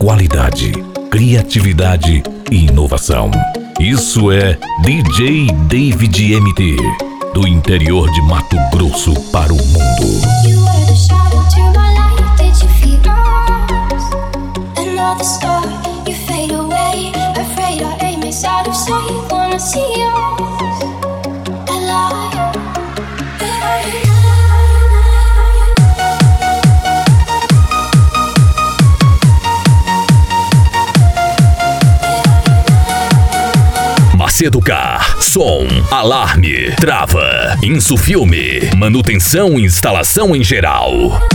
qualidade, criatividade e inovação. Isso é DJ David MT, do interior de Mato Grosso para o mundo. Macedocar, som, alarme, trava, Insufilme, manutenção e instalação em geral.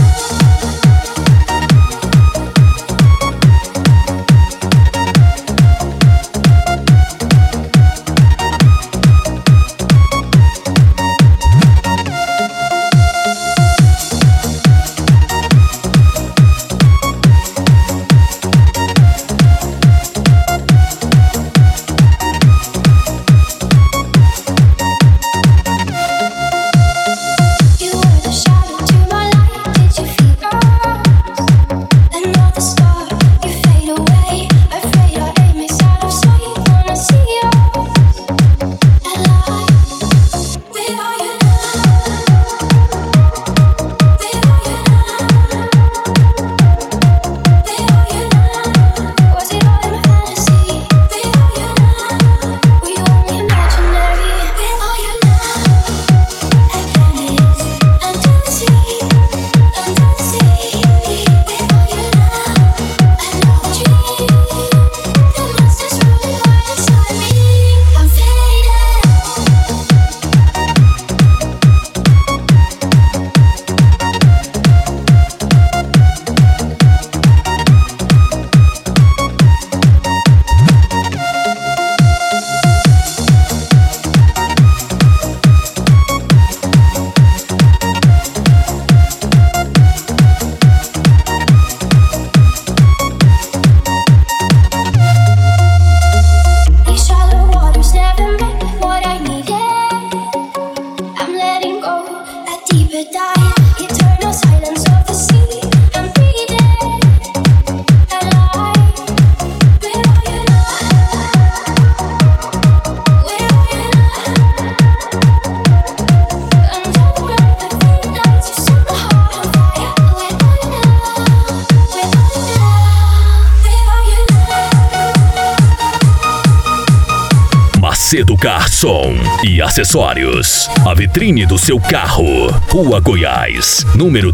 Macedocar Som e Acessórios. A vitrine do seu carro. Rua Goiás, número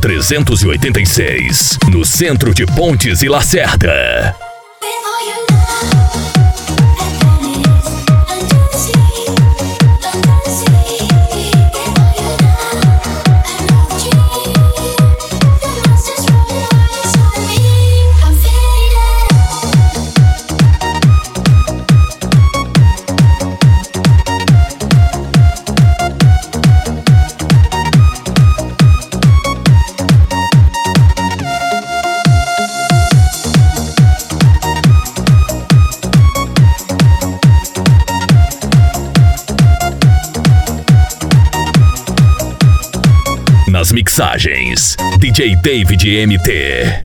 386, no centro de Pontes e Lacerda. Nas mixagens, DJ David MT.